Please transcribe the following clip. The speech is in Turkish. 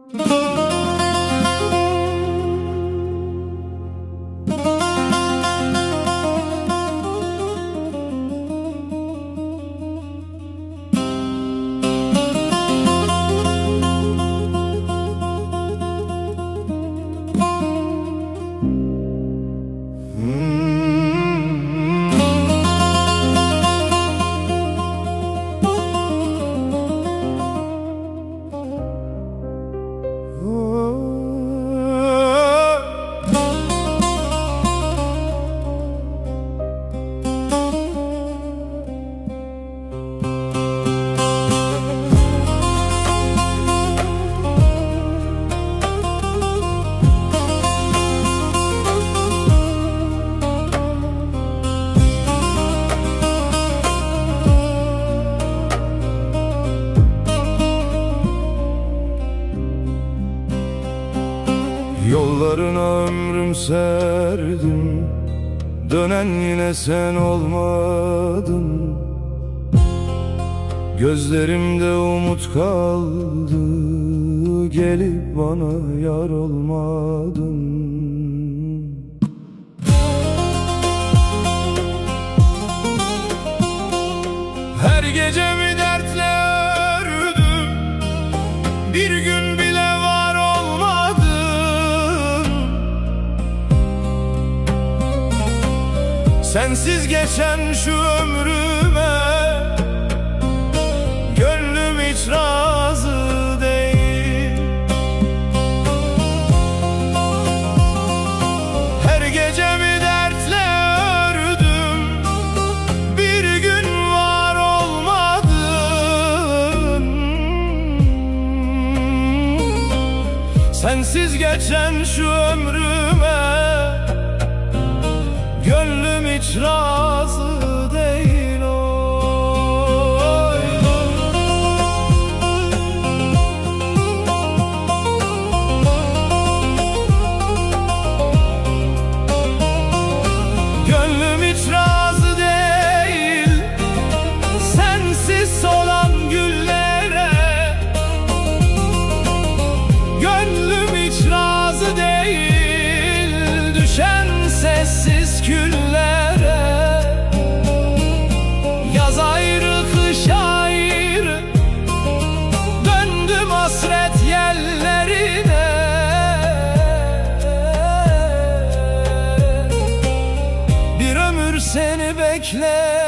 Yollarına ömrüm serdim, dönen yine sen olmadın. Gözlerimde umut kaldı, gelip bana yar olmadın. Her gecemi dertle ördüm, bir gün bile var olmadın. Sensiz geçen şu ömrüme gönlüm hiç razı değil. Her gecemi dertle ördüm, bir gün var olmadın. Sensiz geçen şu ömrüme gönlüm hiç razı değil. Oy. Gönlüm hiç razı değil sensiz solan güllere. Gönlüm hiç razı değil düşen sessiz küllere. Yaz ayrı kış ayrı döndüm hasret yerlerine. Bir ömür seni bekle